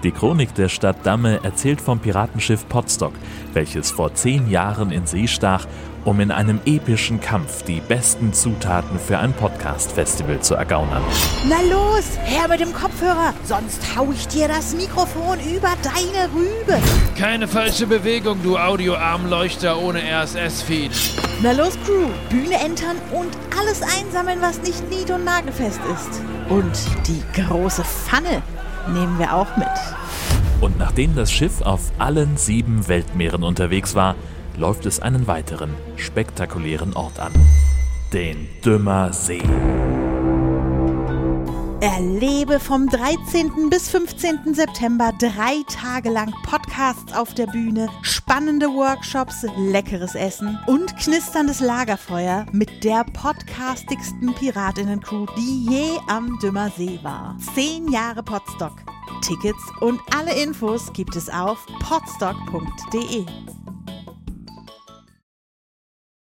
Die Chronik der Stadt Damme erzählt vom Piratenschiff Potsdok, welches vor 10 Jahren in See stach, um in einem epischen Kampf die besten Zutaten für ein Podcast-Festival zu ergaunern. Na los, her mit dem Kopfhörer, sonst hau ich dir das Mikrofon über deine Rübe. Keine falsche Bewegung, du Audioarmleuchter ohne RSS-Feed. Na los, Crew, Bühne entern und alles einsammeln, was nicht nied- und nagelfest ist. Und die große Pfanne nehmen wir auch mit. Und nachdem das Schiff auf allen 7 Weltmeeren unterwegs war, läuft es einen weiteren, spektakulären Ort an. Den Dümmer See. Erlebe vom 13. bis 15. September 3 Tage lang Podcasts auf der Bühne, spannende Workshops, leckeres Essen und knisterndes Lagerfeuer mit der podcastigsten Piratinnen-Crew, die je am Dümmer See war. 10 Jahre Potsdok. Tickets und alle Infos gibt es auf podsdok.de.